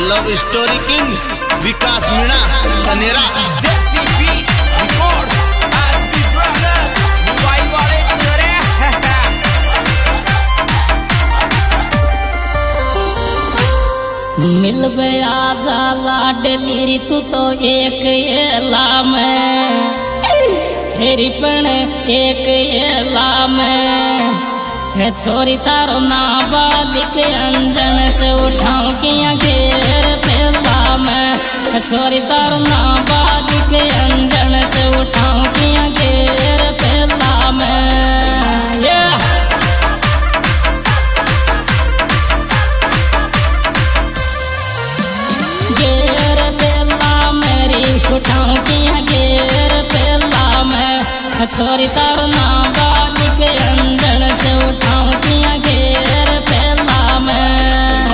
Love story king Vikas Meena Kanera desi beat records SP brothers mobile वाले चरे मिल बया जाला डलीरी तू तो एक एला में हेरी पण एक एला में छोरी तारो ना बालिक अंजन से उठाऊं किया घेर पेला में छोरी तारो ना बालिक अंजन से उठाऊं किया घेर पेला में घेर पेला मेरी उठाऊं किया घेर पेला में छोरी तारो ना बालिक अंजन से उठाऊं किया घेर पेला में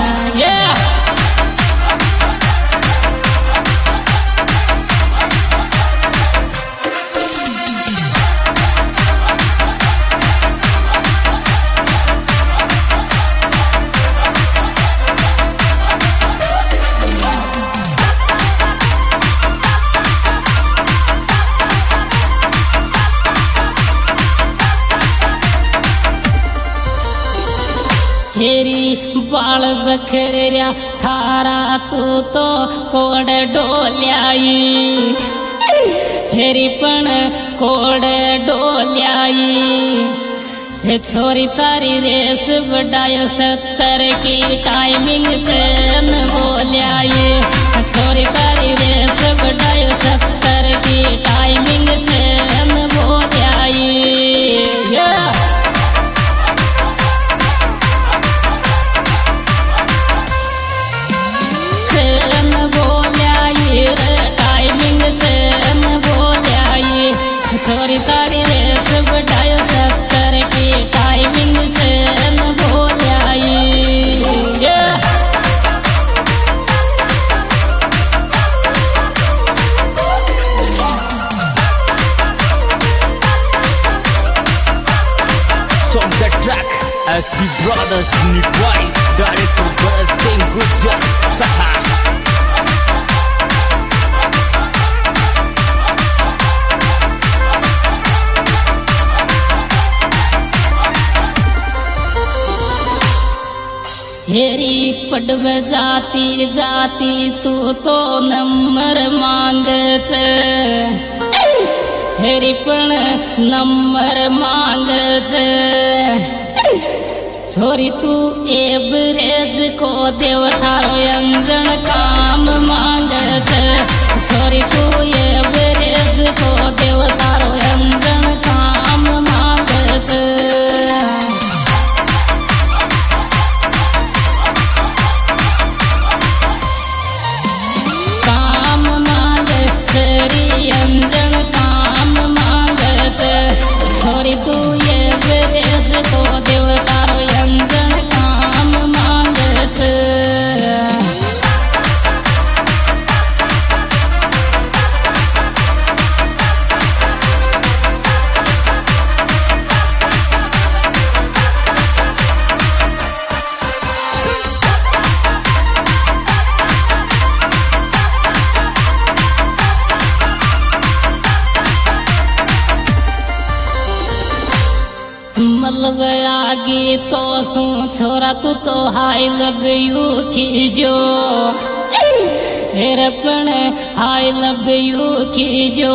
हेरी बाल बखरिया थारा तू तो कोड डोल्याई हेरी पण कोड डोल्याई हे छोरी तारी रेस बढ़ायो 70 की टाइमिंग से न बोल्याई छोरी तारी रेस बढ़ायो 70 की टाइमिंग से न बोल्याई छोरी तारी रेस बढ़ायो 70 की टाइमिंग से न बोल्याई From the track SB Brothers Nitwai Director Bharat Singh Gujjar Saha हेरी पडव जाती जाती तू तो नंबर मांग छे हेरी पण नंबर मांग छे छोरी तू एवरेज को देव थारो अंजन काम मांग छे छोरी तू एवरेज को देव थारो अंजन काम मांग छे छोरी तू एवरेज को देव तारो अंजन काम मांग छे मलब आगे तो सू छोरा तू तो हाई लव यू खीजो हेरे पण हाई लव यू खीजो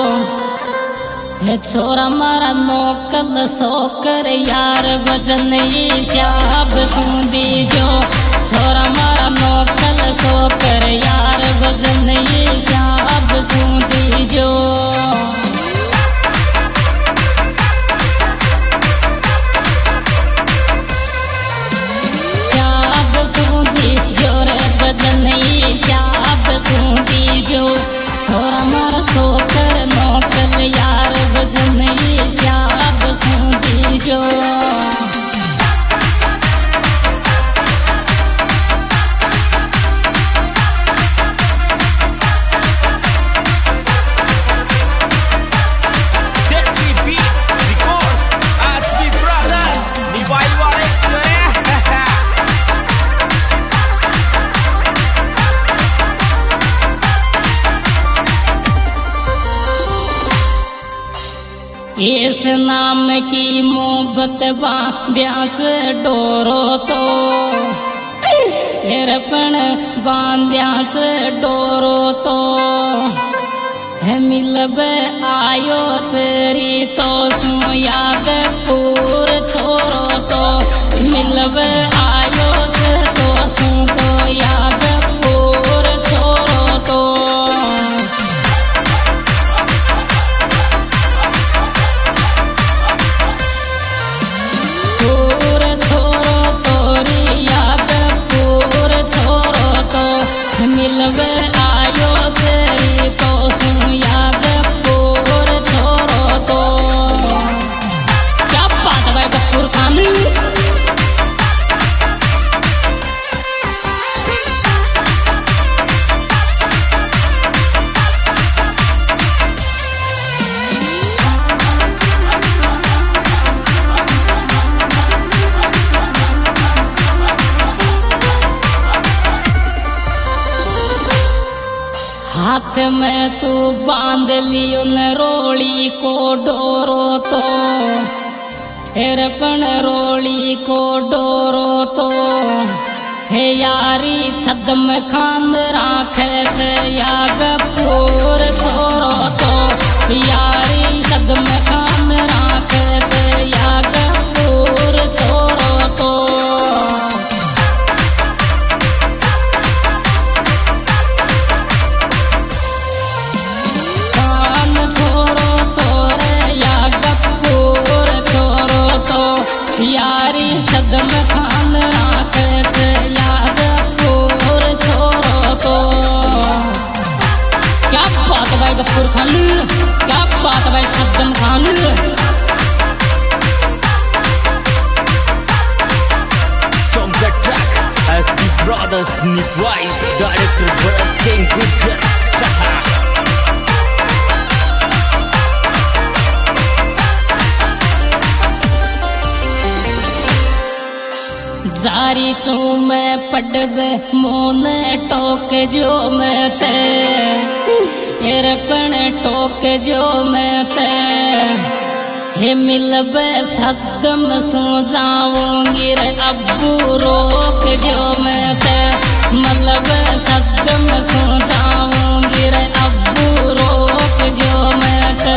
हे छोरा मारा नौकल सोकर यार भजन ये श्याब सुंदी जो छोरा मारा नौकल सोकर यार भजन ये श्याब सुंदी जो छोरा मार सोकर नौकल यार भजन ये श्याब सुंदी जो Desi Beat Records SB Brothers mobile वाले चरे इस नाम की मोहब्बत बांध्याच डोरो तो एरपण बांध्याच डोरो तो मिलब आयो चरी तो सु याद पूर छोरो तो मिलब आयो तो सु तो याद पूर छोरो तो पूर छोरो तोरी याद पूर छोरो तो मिलब आयो चरी तो सु याद पूर छोरो तो क्या बात है भाई गफूर खान। हाथ में तू बांध लियो नरोली को डोरो तो एरपण रोली को डोरो तो हे यारी सदम खान राखे से याग पूर छोरो तो यारी सदम खान राखे से याग पूर छोरो तो यारी सदम खान राखे से याद पूर छोरो तो क्या बात है भाई गफूर खान, क्या बात है भाई सदम Khan. From the track SB Brothers Nitwai, director Bharat Singh Gujjar Saha. जारी चू मैं पड़ब मोन टोक जो मैं ते एरपण टोक जो मैं ते हे मिलब सदम सो जाऊंगी रे अब्बू रोक जो मैं ते मतलब सदम सो जाऊंगी रे अब्बू रोक जो मैं ते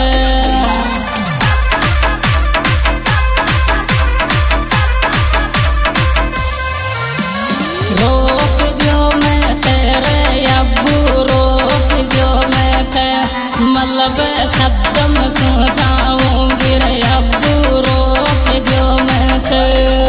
रोक जो मैं तेरे अब्बू रोक जो मैं ते मतलब सदम सो जाऊंगी रे अब्बू रोक जो मैं ते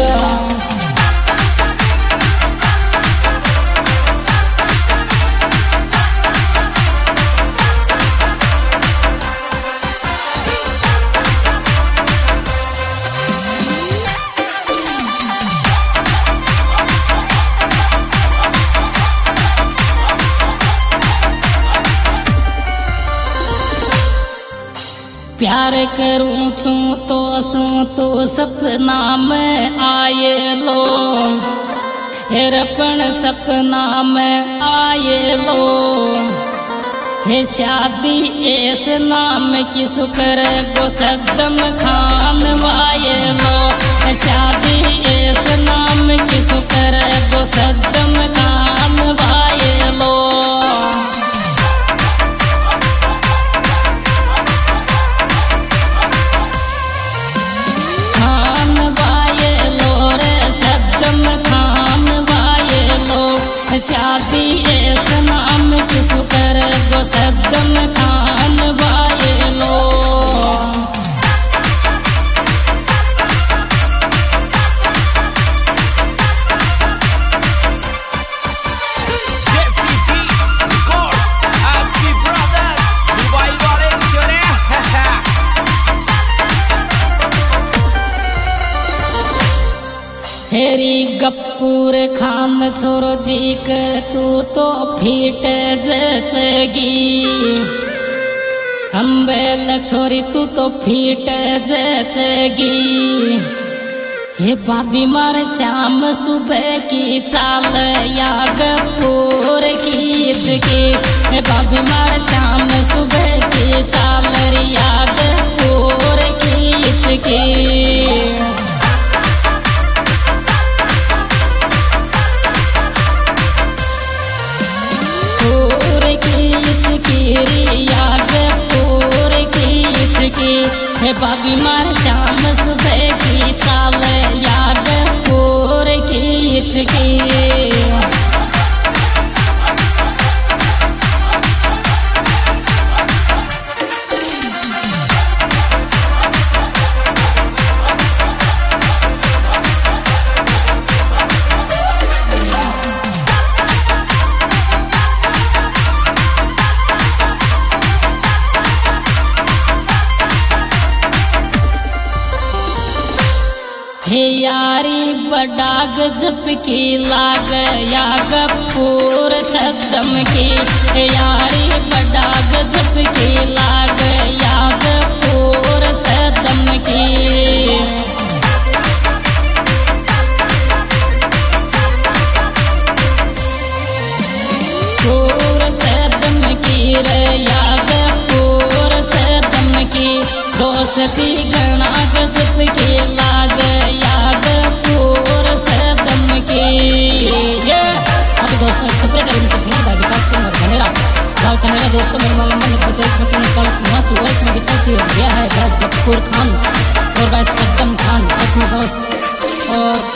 प्यार करूं तो सपना में आए लो हेरपण सपना में आए लो हे शादी ऐस नाम की शुक्र गो सदम खान वाये लो शादी ऐस नाम की शुक्र गो सदम खान वाये लो शादी ऐस नाम की शुक्र गो सदम खान वाये लो हेरी गफूर खान छोरो जी के तू तो फीट जचगी अम्बेल छोरी तू तो फीट जचगी हे भाभी मार श्याम सुबह की चाल या गफूर खींच के हे भाभी मार श्याम सुबह की चाल या गफूर की हे बाबी मार श्याम सुबह की चाल याद पूर खींच की हे यारी बड़ा गजब की लाग या गपूर सदम की हे यारी बड़ा गजब की लाग या गपूर सदम की पूर सदम की रे या गपूर सदम की दोस्ती गणा गजब की लाग दोस्तों मेरे नंबर है गफूर खान और सद्दम खान दोस्त और